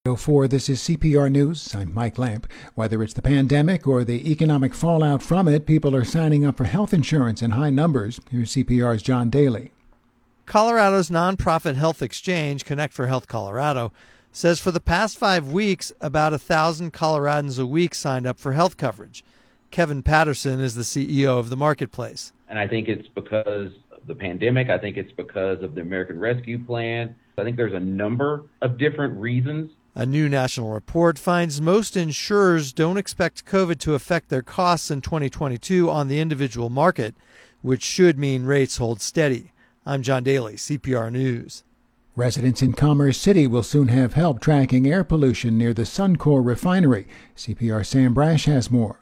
04, this is CPR News. I'm Mike Lamp. Whether it's the pandemic or the economic fallout from it, people are signing up for health insurance in high numbers. Here's CPR's John Daly. Colorado's nonprofit health exchange, Connect for Health Colorado, says for the past 5 weeks, about 1,000 Coloradans a week signed up for health coverage. Kevin Patterson is the CEO of the marketplace. And I think it's because of the pandemic. I think it's because of the American Rescue Plan. I think there's a number of different reasons. A new national report finds most insurers don't expect COVID to affect their costs in 2022 on the individual market, which should mean rates hold steady. I'm John Daly, CPR News. Residents in Commerce City will soon have help tracking air pollution near the Suncor refinery. CPR Sam Brash has more.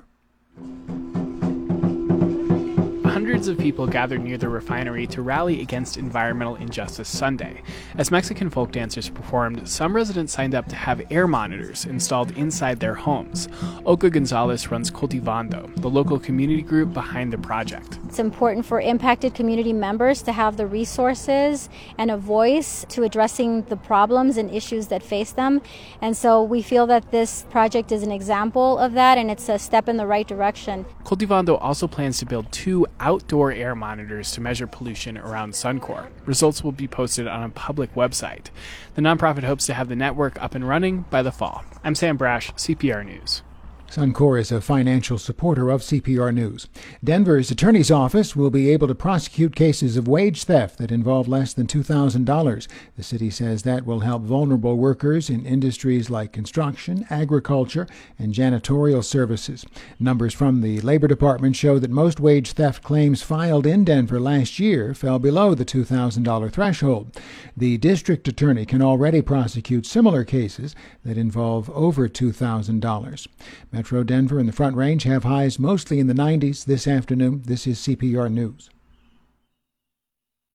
Hundreds of people gathered near the refinery to rally against environmental injustice Sunday. As Mexican folk dancers performed, some residents signed up to have air monitors installed inside their homes. Olga Gonzalez runs Cultivando, the local community group behind the project. It's important for impacted community members to have the resources and a voice to addressing the problems and issues that face them. And so we feel that this project is an example of that, and it's a step in the right direction. Cultivando also plans to build 2 outdoor air monitors to measure pollution around Suncor. Results will be posted on a public website. The nonprofit hopes to have the network up and running by the fall. I'm Sam Brash, CPR News. Suncor is a financial supporter of CPR News. Denver's attorney's office will be able to prosecute cases of wage theft that involve less than $2,000. The city says that will help vulnerable workers in industries like construction, agriculture, and janitorial services. Numbers from the Labor Department show that most wage theft claims filed in Denver last year fell below the $2,000 threshold. The district attorney can already prosecute similar cases that involve over $2,000. Metro Denver and the Front Range have highs mostly in the 90s this afternoon. This is CPR News.